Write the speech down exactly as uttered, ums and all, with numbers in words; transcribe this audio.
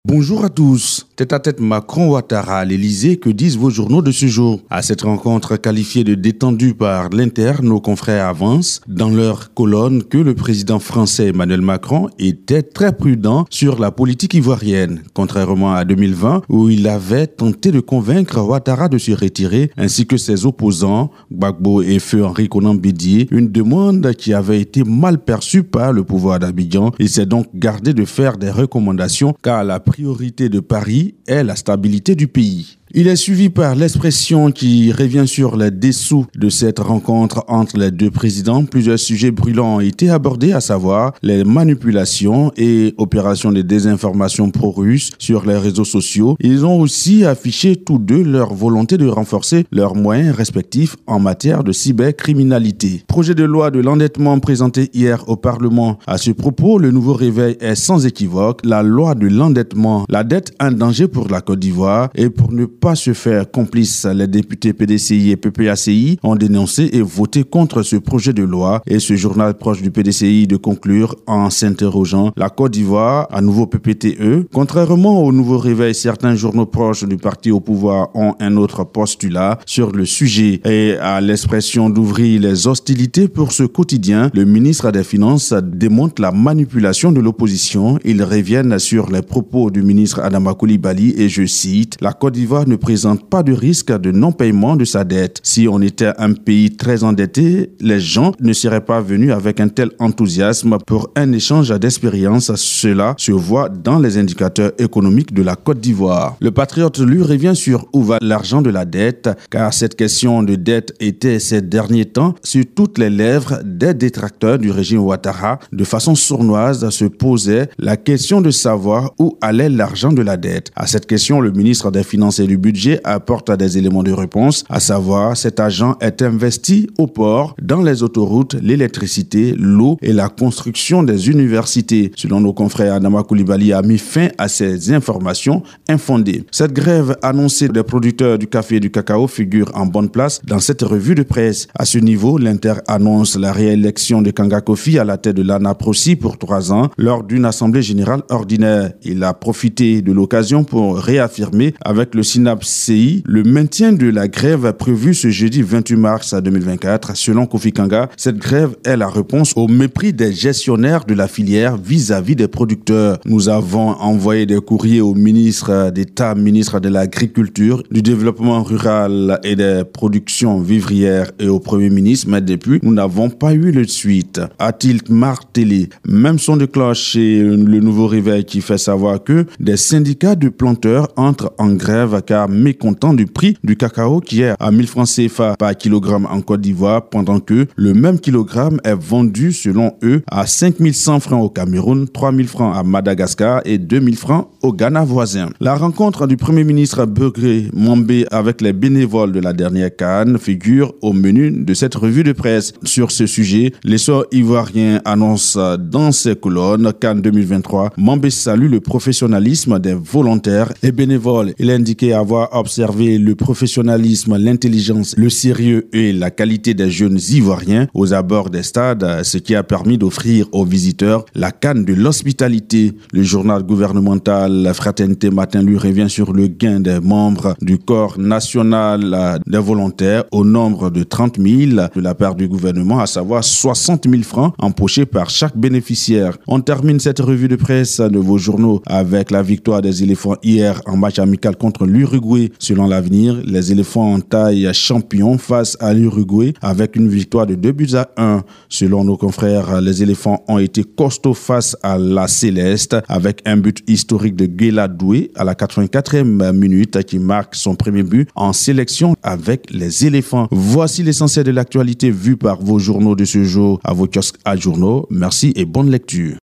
Bonjour à tous. Tête à tête Macron-Ouattara à l'Elysée, que disent vos journaux de ce jour? À cette rencontre qualifiée de détendue par l'Inter, nos confrères avancent dans leur colonne que le président français Emmanuel Macron était très prudent sur la politique ivoirienne, contrairement à deux mille vingt où il avait tenté de convaincre Ouattara de se retirer ainsi que ses opposants, Gbagbo et Feu Henri Konan Bédié, une demande qui avait été mal perçue par le pouvoir d'Abidjan. Il s'est donc gardé de faire des recommandations car la priorité de Paris est la stabilité du pays. Il est suivi par l'expression qui revient sur les dessous de cette rencontre entre les deux présidents. Plusieurs sujets brûlants ont été abordés, à savoir les manipulations et opérations de désinformation pro-russes sur les réseaux sociaux. Ils ont aussi affiché tous deux leur volonté de renforcer leurs moyens respectifs en matière de cybercriminalité. Projet de loi de l'endettement présenté hier au Parlement. À ce propos, le nouveau réveil est sans équivoque. La loi de l'endettement, la dette un danger pour la Côte d'Ivoire et pour ne pas se faire complice, les députés P D C I et P P A C I ont dénoncé et voté contre ce projet de loi et ce journal proche du P D C I de conclure en s'interrogeant la Côte d'Ivoire, à nouveau P P T E. Contrairement au nouveau réveil, certains journaux proches du parti au pouvoir ont un autre postulat sur le sujet et à l'expression d'ouvrir les hostilités pour ce quotidien, le ministre des Finances démonte la manipulation de l'opposition. Ils reviennent sur les propos du ministre Adama Coulibaly et je cite, la Côte d'Ivoire ne présente pas de risque de non-paiement de sa dette. Si on était un pays très endetté, les gens ne seraient pas venus avec un tel enthousiasme pour un échange d'expérience. Cela se voit dans les indicateurs économiques de la Côte d'Ivoire. Le patriote, lui, revient sur où va l'argent de la dette, car cette question de dette était ces derniers temps sur toutes les lèvres des détracteurs du régime Ouattara. De façon sournoise se posait la question de savoir où allait l'argent de la dette. À cette question, le ministre des Finances et du budget apporte des éléments de réponse, à savoir cet argent est investi au port, dans les autoroutes, l'électricité, l'eau et la construction des universités. Selon nos confrères, Adama Coulibaly a mis fin à ces informations infondées. Cette grève annoncée des producteurs du café et du cacao figure en bonne place dans cette revue de presse. À ce niveau, l'Inter annonce la réélection de Kanga Kofi à la tête de l'ANAPROSI pour trois ans lors d'une assemblée générale ordinaire. Il a profité de l'occasion pour réaffirmer avec le SYNAPS-C I le maintien de la grève prévue ce jeudi vingt-huit mars deux mille vingt-quatre. Selon Kofi Kanga, cette grève est la réponse au mépris des gestionnaires de la filière vis-à-vis des producteurs. Nous avons envoyé des courriers au ministre d'État, ministre de l'Agriculture, du Développement rural et des productions vivrières et au Premier ministre, mais depuis, nous n'avons pas eu de suite. A-t-il martelé? Même son de cloche et le nouveau réveil qui fait savoir que des syndicats de planteurs entrent en grève car mécontents du prix du cacao qui est à mille francs C F A par kilogramme en Côte d'Ivoire pendant que le même kilogramme est vendu selon eux à cinq mille cent francs au Cameroun, trois mille francs à Madagascar et deux mille francs au Ghana voisin. La rencontre du Premier ministre Begré Mambé avec les bénévoles de la dernière CAN figure au menu de cette revue de presse. Sur ce sujet, l'essor ivoirien annonce dans ses colonnes CAN deux mille vingt-trois, Mambé salue le professionnalisme des volontaires et bénévoles. Il a indiqué avoir observé le professionnalisme, l'intelligence, le sérieux et la qualité des jeunes ivoiriens aux abords des stades, ce qui a permis d'offrir aux visiteurs la canne de l'hospitalité. Le journal gouvernemental Fraternité Matin lui revient sur le gain des membres du corps national des volontaires au nombre de trente mille de la part du gouvernement, à savoir soixante mille francs empochés par chaque bénéficiaire. On termine cette revue de presse de vos journaux avec la victoire des éléphants hier en match amical contre l'Uruguay. Selon l'avenir, les éléphants en taille champion face à l'Uruguay avec une victoire de deux buts à un. Selon nos confrères, les éléphants ont été costauds face à la Céleste avec un but historique de Guela Doué à la quatre-vingt-quatrième minute qui marque son premier but en sélection avec les éléphants. Voici l'essentiel de l'actualité vue par vos journaux de ce jour à vos kiosques à journaux. Merci et bonne lecture.